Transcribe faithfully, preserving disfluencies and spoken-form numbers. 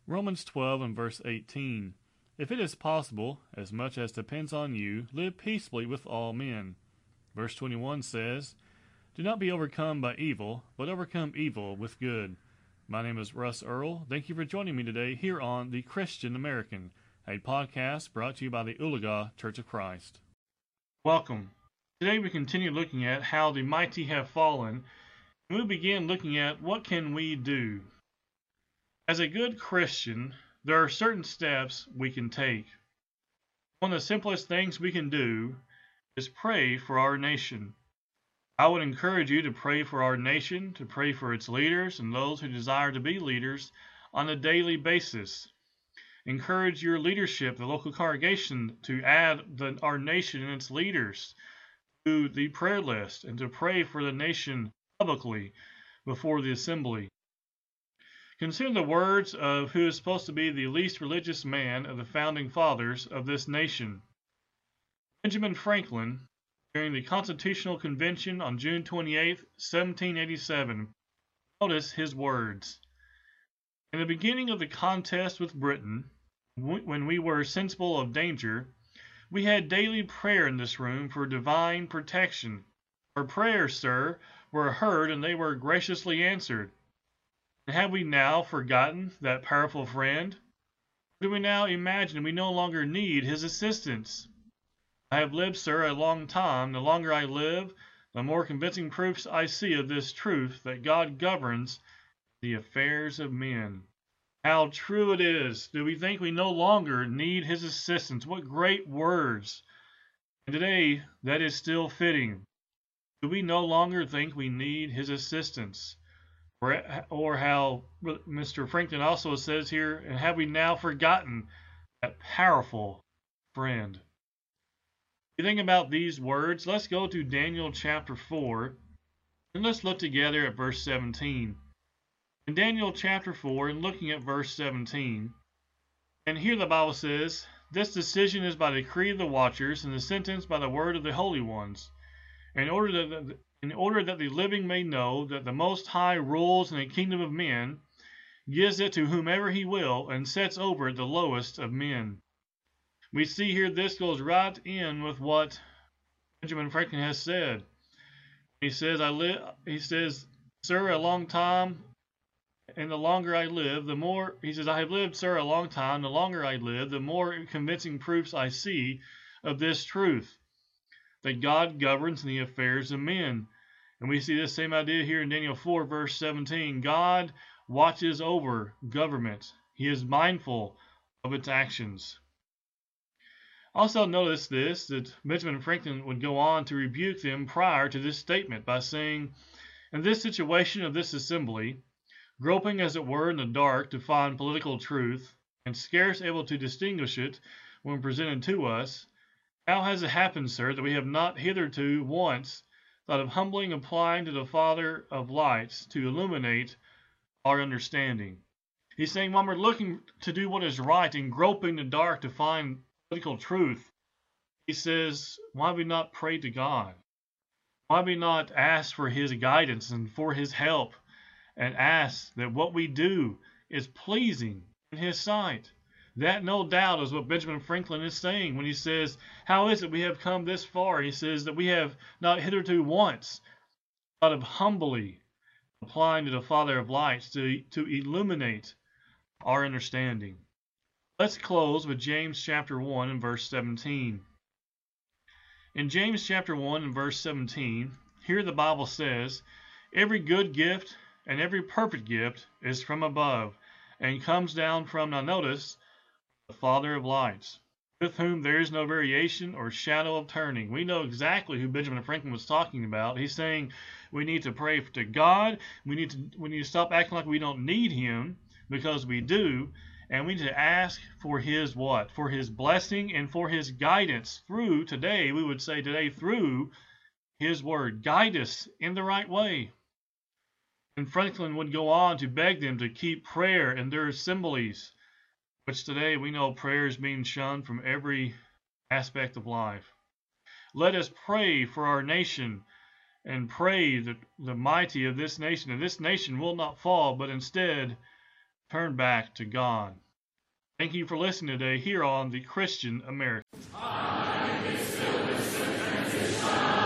Romans twelve and verse eighteen. If it is possible, as much as depends on you, live peaceably with all men. Verse twenty-one says, Do not be overcome by evil, but overcome evil with good. My name is Russ Earl. Thank you for joining me today here on The Christian American, a podcast brought to you by the Oologah Church of Christ. Welcome. Today we continue looking at how the mighty have fallen, and we begin looking at what can we do. As a good Christian, there are certain steps we can take. One of the simplest things we can do is pray for our nation. I would encourage you to pray for our nation, to pray for its leaders and those who desire to be leaders on a daily basis. Encourage your leadership, the local congregation, to add the, our nation and its leaders to the prayer list and to pray for the nation publicly before the assembly. Consider the words of who is supposed to be the least religious man of the founding fathers of this nation. Benjamin Franklin, during the Constitutional Convention on June twenty-eighth, seventeen eighty-seven, notice his words. In the beginning of the contest with Britain, when we were sensible of danger, we had daily prayer in this room for divine protection. Our prayers, sir, were heard and they were graciously answered. And have we now forgotten that powerful friend? Do we now imagine we no longer need his assistance? I have lived, sir, a long time. The longer I live, the more convincing proofs I see of this truth that God governs the affairs of men. How true it is. Do we think we no longer need his assistance? What great words. And today, that is still fitting. Do we no longer think we need his assistance? Or, or how Mister Franklin also says here, and have we now forgotten that powerful friend? If you think about these words, let's go to Daniel chapter four, and let's look together at verse seventeen. In Daniel chapter four, and looking at verse seventeen, and here the Bible says, This decision is by decree of the watchers, and the sentence by the word of the holy ones, in order that in order that the living may know that the Most High rules in the kingdom of men, gives it to whomever he will, and sets over the lowest of men. We see here this goes right in with what Benjamin Franklin has said. He says, I live. He says, Sir, a long time, and the longer I live, the more, he says, I have lived, sir, a long time, the longer I live, the more convincing proofs I see of this truth, that God governs in the affairs of men. And we see this same idea here in Daniel four, verse seventeen. God watches over government. He is mindful of its actions. Also notice this, that Benjamin Franklin would go on to rebuke them prior to this statement by saying, In this situation of this assembly, groping as it were in the dark to find political truth, and scarce able to distinguish it when presented to us, how has it happened, sir, that we have not hitherto once thought of humbling applying to the Father of lights to illuminate our understanding? He's saying when we're looking to do what is right and groping in the dark to find political truth, he says, why have we not prayed to God? Why have we not asked for his guidance and for his help, and ask that what we do is pleasing in his sight? That, no doubt, is what Benjamin Franklin is saying when he says, how is it we have come this far? He says that we have not hitherto once thought of humbly applying to the Father of lights to, to illuminate our understanding. Let's close with James chapter one and verse seventeen. In James chapter one and verse seventeen, here the Bible says, Every good gift and every perfect gift is from above, and comes down from, now notice, the Father of lights, with whom there is no variation or shadow of turning. We know exactly who Benjamin Franklin was talking about. He's saying we need to pray to God. We need to we need to stop acting like we don't need him, because we do, and we need to ask for his what? For his blessing and for his guidance through today. We would say today through his word. Guide us in the right way. And Franklin would go on to beg them to keep prayer in their assemblies, which today we know prayer is being shunned from every aspect of life. Let us pray for our nation and pray that the mighty of this nation, and this nation will not fall, but instead turn back to God. Thank you for listening today here on the Christian American.